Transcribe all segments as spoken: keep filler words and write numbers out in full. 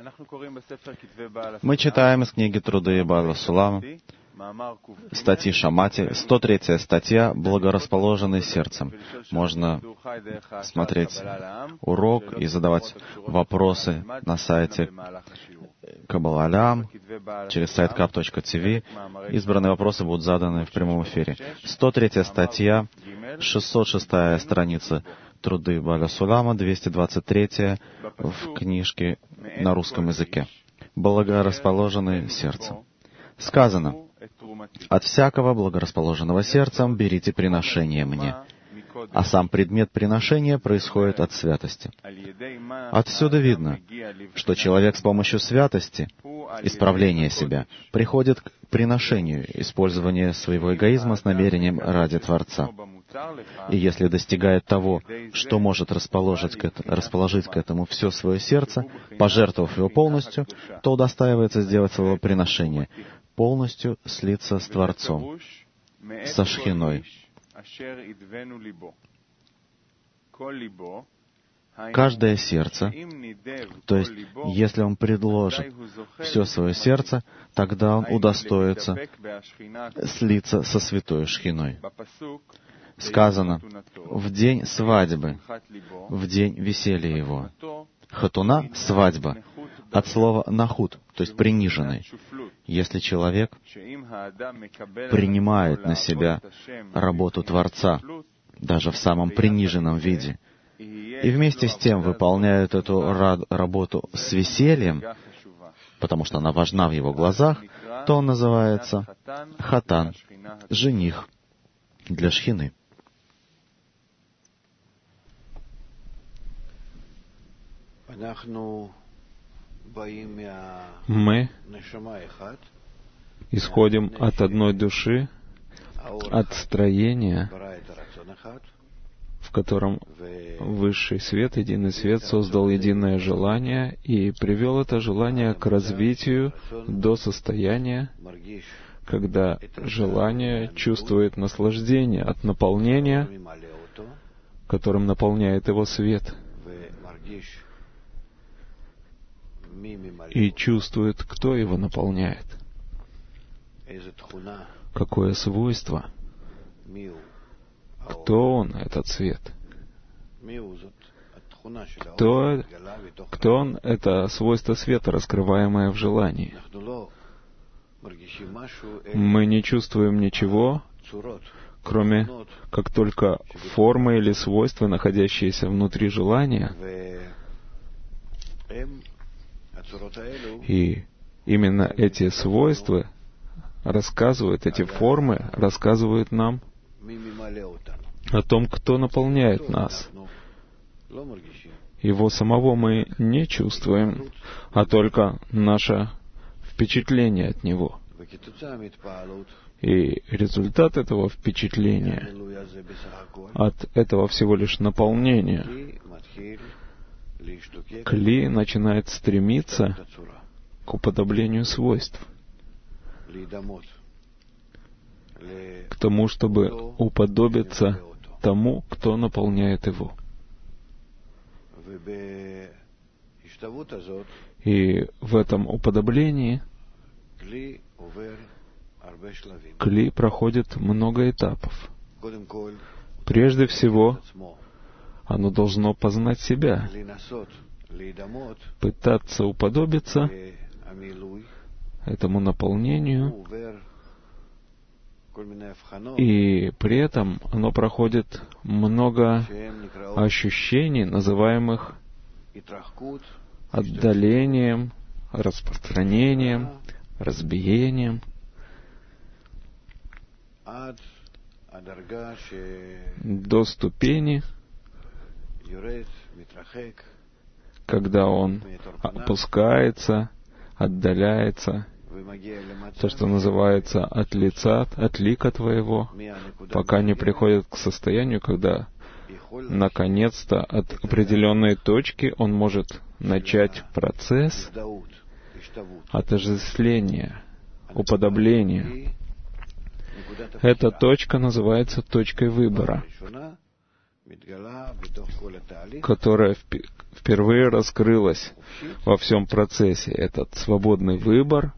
Мы читаем из книги «Труды Бааля Сулама», статьи Шамати, сто третья статья «Благорасположенный сердцем». Можно смотреть урок и задавать вопросы на сайте Каббала Олам, через сайт каб точка ти ви. Избранные вопросы будут заданы в прямом эфире. сто третья статья, шестьсот шестая страница «Труды Бааля Сулама», двести двадцать третья в книжке на русском языке. «Благорасположенный сердцем». Сказано: «От всякого благорасположенного сердцем берите приношение мне». А сам предмет приношения происходит от святости. Отсюда видно, что человек с помощью святости, исправления себя, приходит к приношению, использованию своего эгоизма с намерением ради Творца. И если достигает того, что может расположить к, это, расположить к этому все свое сердце, пожертвовав его полностью, то удостаивается сделать своего приношения, полностью слиться с Творцом, со Шхиной. Каждое сердце, то есть, если он предложит все свое сердце, тогда он удостоится слиться со святой Шхиной. Сказано: в день свадьбы, в день веселья его. Хатуна — свадьба, от слова нахут, то есть приниженный. Если человек принимает на себя работу Творца, даже в самом приниженном виде, и вместе с тем выполняет эту работу с весельем, потому что она важна в его глазах, то он называется хатан, жених для Шхины. Мы исходим от одной души, от строения, в котором Высший Свет, Единый Свет, создал единое желание и привел это желание к развитию до состояния, когда желание чувствует наслаждение от наполнения, которым наполняет его свет, и чувствует, кто его наполняет, какое свойство, кто он, этот свет, кто, кто он, это свойство света, раскрываемое в желании. Мы не чувствуем ничего, кроме как только формы или свойства, находящиеся внутри желания. И именно эти свойства рассказывают, эти формы рассказывают нам о том, кто наполняет нас. Его самого мы не чувствуем, а только наше впечатление от него. И результат этого впечатления, от этого всего лишь наполнения, кли начинает стремиться к уподоблению свойств, к тому, чтобы уподобиться тому, кто наполняет его. И в этом уподоблении кли проходит много этапов. Прежде всего, оно должно познать себя, пытаться уподобиться этому наполнению, и при этом оно проходит много ощущений, называемых отдалением, распространением, разбиением, до ступени, когда он опускается, отдаляется, то, что называется от лица, от лика твоего, пока не приходит к состоянию, когда наконец-то от определенной точки он может начать процесс отождествления, уподобления. Эта точка называется точкой выбора. которая впервые раскрылась во всем процессе. Этот свободный выбор,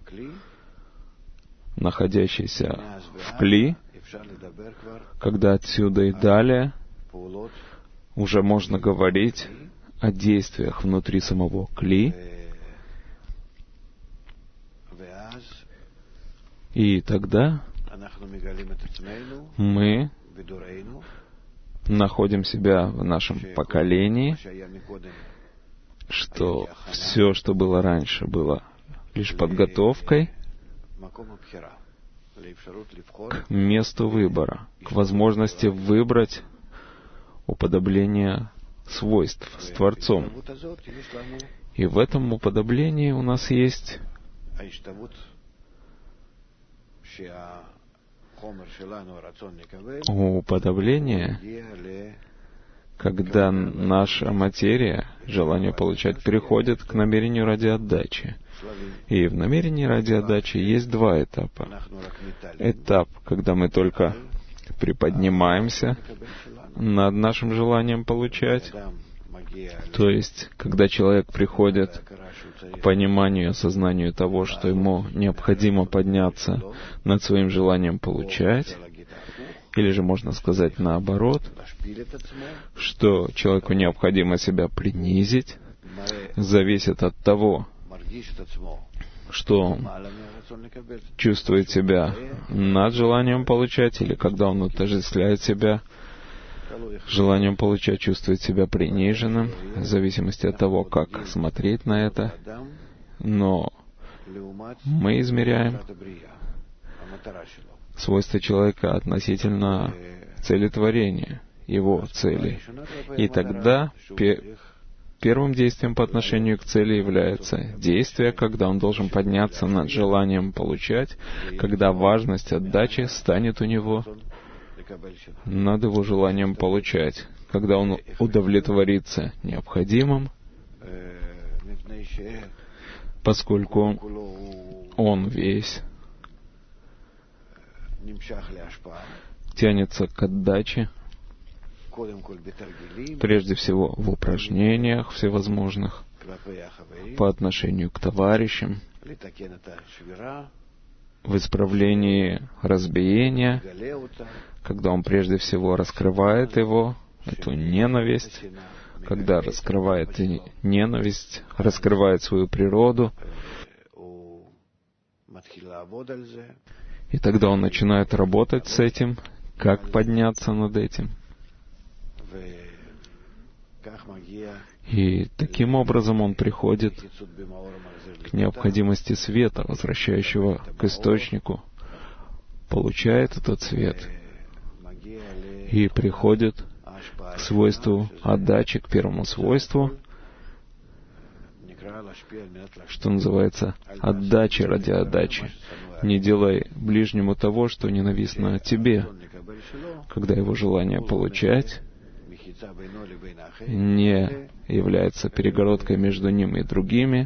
находящийся в кли, когда отсюда и далее уже можно говорить о действиях внутри самого кли, и тогда мы находим себя в нашем поколении, что все, что было раньше, было лишь подготовкой к месту выбора, к возможности выбрать уподобление свойств с Творцом. И в этом уподоблении у нас есть уподобление, когда наша материя, желание получать, приходит к намерению ради отдачи. И в намерении ради отдачи есть два этапа. Этап, когда мы только приподнимаемся над нашим желанием получать, то есть, когда человек приходит к пониманию, осознанию того, что ему необходимо подняться над своим желанием получать, или же можно сказать наоборот, что человеку необходимо себя принизить, зависит от того, что он чувствует себя над желанием получать, или когда он отождествляет себя желанием получать, чувствует себя приниженным, в зависимости от того, как смотреть на это. Но мы измеряем свойства человека относительно цели творения, его цели. И тогда пе- первым действием по отношению к цели является действие, когда он должен подняться над желанием получать, когда важность отдачи станет у него над его желанием получать, когда он удовлетворится необходимым, поскольку он весь тянется к отдаче, прежде всего в упражнениях всевозможных по отношению к товарищам, в исправлении разбиения, когда он прежде всего раскрывает его, эту ненависть, когда раскрывает ненависть, раскрывает свою природу, и тогда он начинает работать с этим, как подняться над этим. И таким образом он приходит к необходимости света, возвращающего к источнику, получает этот свет и приходит к свойству отдачи, к первому свойству, что называется отдача ради отдачи. Не делай ближнему того, что ненавистно тебе, когда его желание получать не является перегородкой между ним и другими,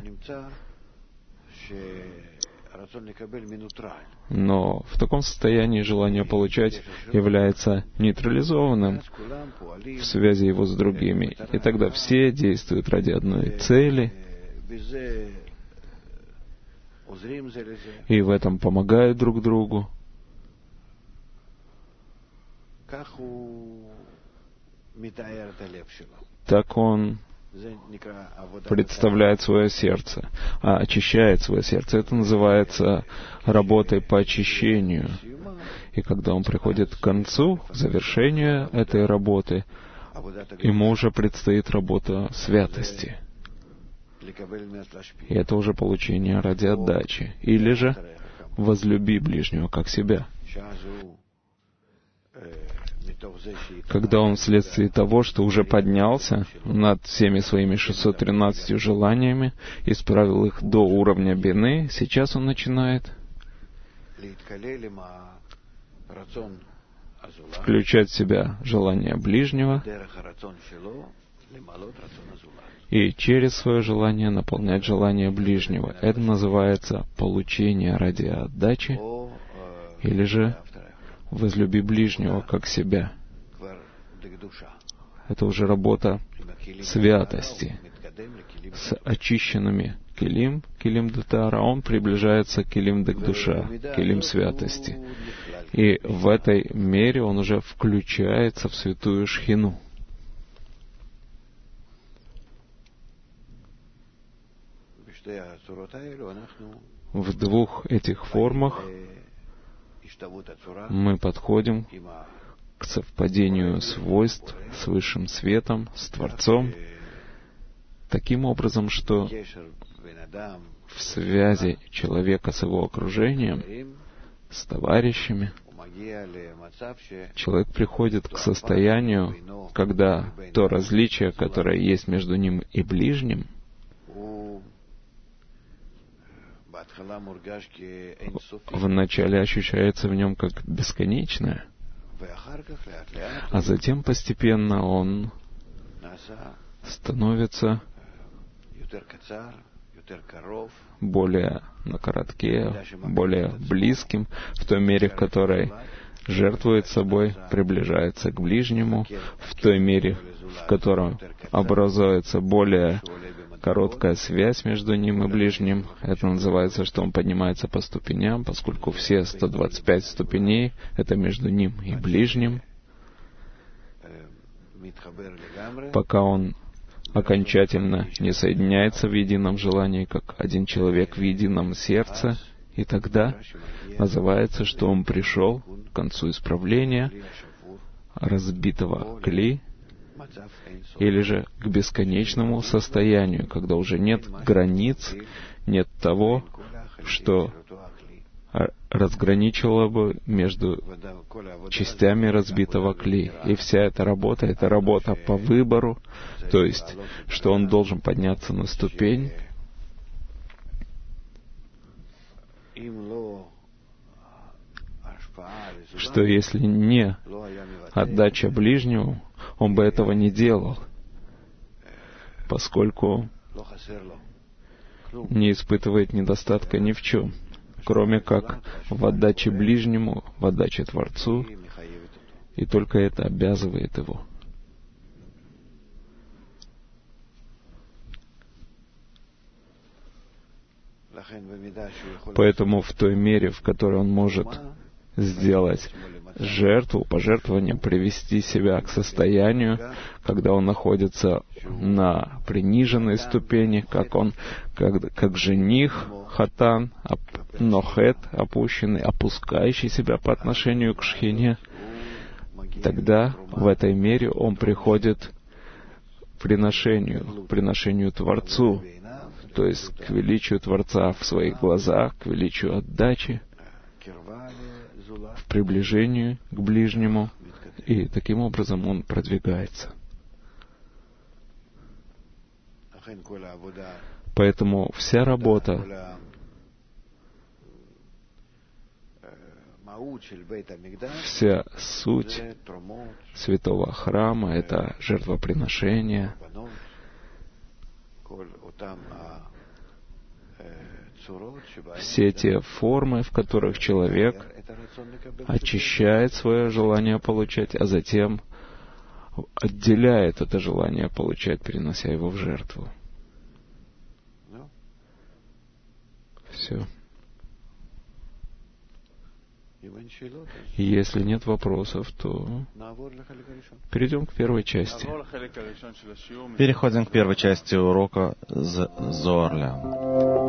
но в таком состоянии желание получать является нейтрализованным в связи его с другими. И тогда все действуют ради одной цели, и в этом помогают друг другу. Так он представляет свое сердце, а очищает свое сердце. Это называется работой по очищению. И когда он приходит к концу, к завершению этой работы, ему уже предстоит работа святости. И это уже получение ради отдачи. Или же возлюби ближнего как себя. Когда он вследствие того, что уже поднялся над всеми своими шестьсот тринадцатью желаниями, исправил их до уровня бины, сейчас он начинает включать в себя желание ближнего и через свое желание наполнять желание ближнего. Это называется получение ради отдачи, или же возлюби ближнего как себя. это уже работа святости. С очищенными килим, килим детара, он приближается к килим дек-душа, килим святости. И в этой мере он уже включается в святую шхину. В двух этих формах мы подходим к совпадению свойств с высшим светом, с Творцом, таким образом, что в связи человека с его окружением, с товарищами, человек приходит к состоянию, когда то различие, которое есть между ним и ближним, вначале ощущается в нем как бесконечное, а затем постепенно он становится более на коротке, более близким, в той мере, в которой жертвует собой, приближается к ближнему, в той мере, в которой образуется более короткая связь между ним и ближним. Это называется, что он поднимается по ступеням, поскольку все сто двадцать пять ступеней — это между ним и ближним, пока он окончательно не соединяется в едином желании, как один человек в едином сердце, и тогда называется, что он пришел к концу исправления разбитого кли, или же к бесконечному состоянию, когда уже нет границ, нет того, что разграничивало бы между частями разбитого кли. И вся эта работа — это работа по выбору, то есть, что он должен подняться на ступень, что если не отдача ближнему, он бы этого не делал, поскольку не испытывает недостатка ни в чем, кроме как в отдаче ближнему, в отдаче Творцу, и только это обязывает его. Поэтому в той мере, в которой он может сделать жертву, пожертвование, привести себя к состоянию, когда он находится на приниженной ступени, как он, как, как жених, хатан, нохет, опущенный, опускающий себя по отношению к шхине, тогда в этой мере он приходит к приношению, к приношению Творцу, то есть к величию Творца в своих глазах, к величию отдачи, в приближении к ближнему, и таким образом он продвигается. Поэтому вся работа, вся суть святого храма — это жертвоприношение, все те формы, в которых человек очищает свое желание получать, а затем отделяет это желание получать, перенося его в жертву. Все. И если нет вопросов, то перейдем к первой части. Переходим к первой части урока Зоар Леон.